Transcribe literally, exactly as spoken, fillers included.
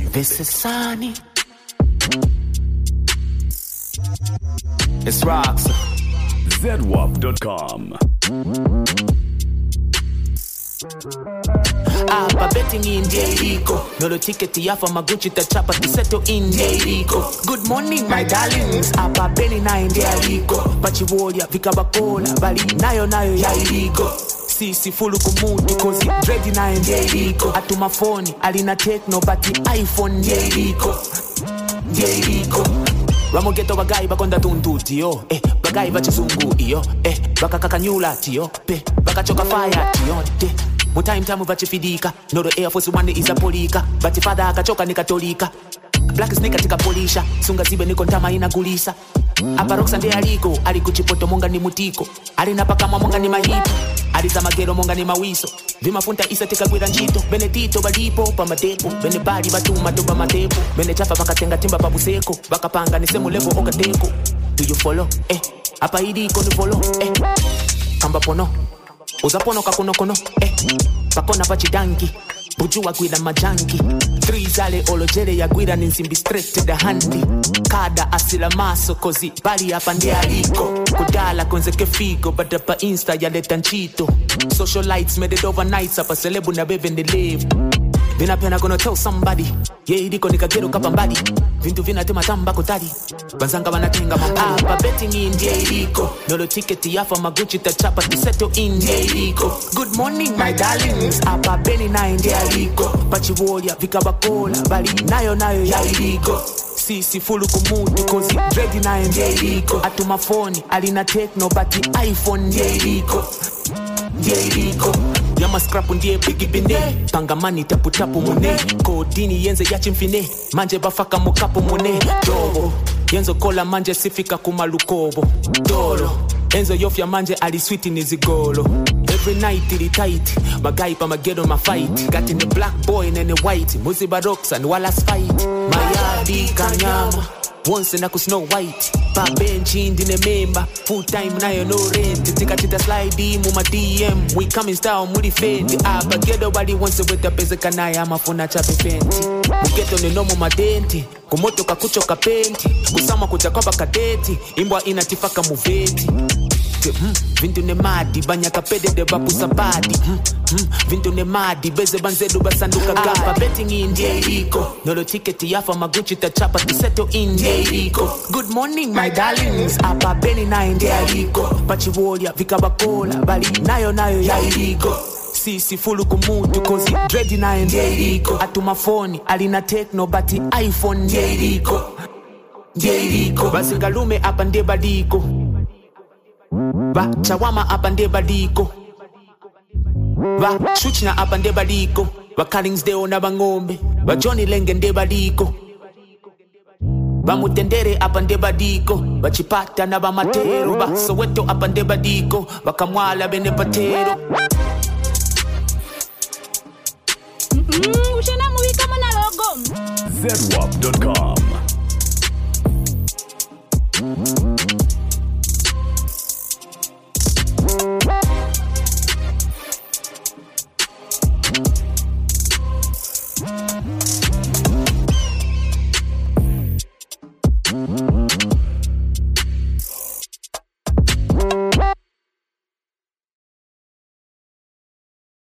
Vesesani. It's rocks. Z W A P dot com. Apa betting in Jericho. Nolo ticket yafa maguchi tachapa kiseto in Jericho. Good morning my darlings. Apa beni na in Jericho. Bachi warrior vikabakola bali nayo nayo ya iligo. Sisi fulu kumutu kozi dreadi na in Jericho. Atuma phone alina techno bati iPhone Jericho. Jericho. Ramo geto bagai bakonda tuntuti yo. Eh bagai bachizungu iyo. Eh baka kakanyula tiyo. Pe baka choka fire tiyo. De Muta time vachifidika. No the Air Force One is a polika. Bati father akachoka ni katolika. Black sneaker tika polisha. Sunga zibe niko ntama inagulisa. Apa Roxanne aliko. Alikuchipoto monga ni mutiko. Alina paka monga ni mahipo. Aliza magero monga ni mawiso. Vima funta isa tika gwira njito. Benedito balipo pa matepo. Bene bari batuma doba matepo. Bene chafa baka tenga timba pa buseko. Baka panga ni semu levo oka teko. Do you follow? Eh. Apa idi iko ni follow? Eh. Kamba pono. Uzapono kakono kono, eh. Pakona pachidangi, bujua gwida majangi. Three zale olojere ya gwida ninsimbi straight to the handi. Kada asila maso kozi, bali hapa ndi aliko. Kudala konzeke figo, bada pa insta ya letanchito. Socialites made it overnight, sapa celebu na bebe ndi live. Vina pena gonna tell somebody. Ye idiko nikagero kapambadi. Vintu vina tema tamba kutari. Banzanga wanatenga mambali. Apa betting in Jericho. Nolo ticket yafa maguchi tachapa kiseto in Jericho. Good morning my darlings. Apa beni na in Jericho. Pachi warrior vikabakola bali nayo nayo ya iligo. Sisi fulu kumutu kozi dreadi na in Jericho. Atuma phone alina techno bati iPhone Jericho. Jericho. Yama scrap ndiye bigi bine. Pangamani tapu tapu mune. Kodini yenze ya chimfine. Manje bafaka mokapu mune. Dobo Yenzo kola manje sifika kumalukobo. Dolo Enzo yofya manje aliswiti nizigolo. Every night ili tight. Magai pa magedo ma fight. Got in the black boy and the white. Muzi baroks and walas fight. Mayadi kanyama Once na ku Snow White. Pa benchi indi ne member. Full time na yo no rent. Tika tita slide mu ma D M. We coming style mudi fendi. Aba gedo body once with the pesa kanaya mafuna chape fenti. Mugeto ne nomo madenti. Kumoto kakucho kapenti. Kusama kujakoba kadeti. Imbwa inatifaka muveti. Hmm, vintu ne madi banya kapede de bapu sabadi. Hmm, hmm, vintu ne madi beze banzedu basanduka gapa. Betting in Jericho. Nolo ticket yafa maguchi tachapa kiseto in Jericho. Good morning my darlings. Apa beni na in Jericho. Pachi warrior vikabakola bali nayo nayo ya iligo. Sisi fulu kumutu kozi dreadi na in Jericho. Atuma phone alina techno bati iPhone Jericho. Jericho. Basi ngalume apa nde badiko. Ba chawama apa nde badiko. Ba shuchna apa nde badiko. Ba Callings deo na bangombe. Ba Johnny Lenge nde badiko. Ba mutendere apa nde badiko. Ba chipata na ba matero. Ba Soweto apa nde badiko. Ba kamwala bene patero. Mm-hmm, ushena muwi kama na logo. Z W A P dot com.